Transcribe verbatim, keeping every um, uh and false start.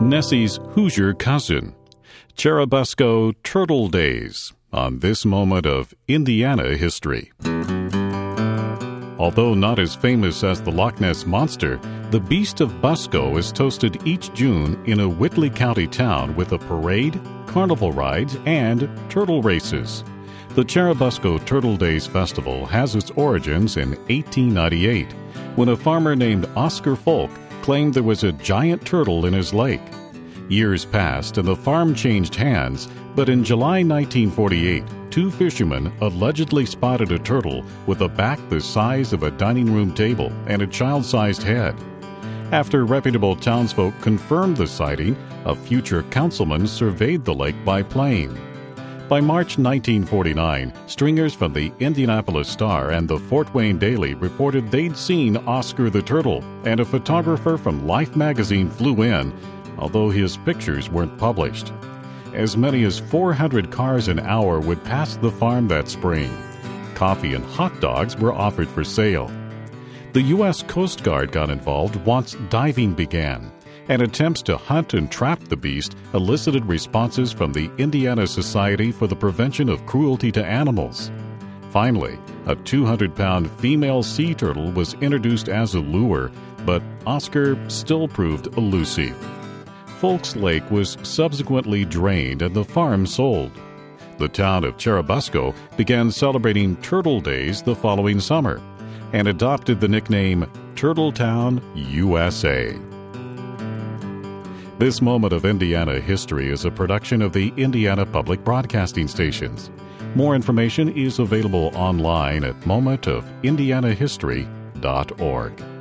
Nessie's Hoosier cousin, Churubusco Turtle Days, on this moment of Indiana history. Although not as famous as the Loch Ness Monster, the Beast of Busco is toasted each June in a Whitley County town with a parade, carnival rides, and turtle races. The Churubusco Turtle Days Festival has its origins in eighteen ninety-eight, when a farmer named Oscar Folk claimed there was a giant turtle in his lake. Years passed and the farm changed hands, but in July nineteen forty-eight, two fishermen allegedly spotted a turtle with a back the size of a dining room table and a child-sized head. After reputable townsfolk confirmed the sighting, a future councilman surveyed the lake by plane. By March nineteen forty-nine, stringers from the Indianapolis Star and the Fort Wayne Daily reported they'd seen Oscar the Turtle, and a photographer from Life magazine flew in, although his pictures weren't published. As many as four hundred cars an hour would pass the farm that spring. Coffee and hot dogs were offered for sale. The U S Coast Guard got involved once diving began, and attempts to hunt and trap the beast elicited responses from the Indiana Society for the Prevention of Cruelty to Animals. Finally, a two hundred pound female sea turtle was introduced as a lure, but Oscar still proved elusive. Folks Lake was subsequently drained and the farm sold. The town of Churubusco began celebrating Turtle Days the following summer and adopted the nickname Turtletown, U S A. This moment of Indiana history is a production of the Indiana Public Broadcasting Stations. More information is available online at moment of indiana history dot org.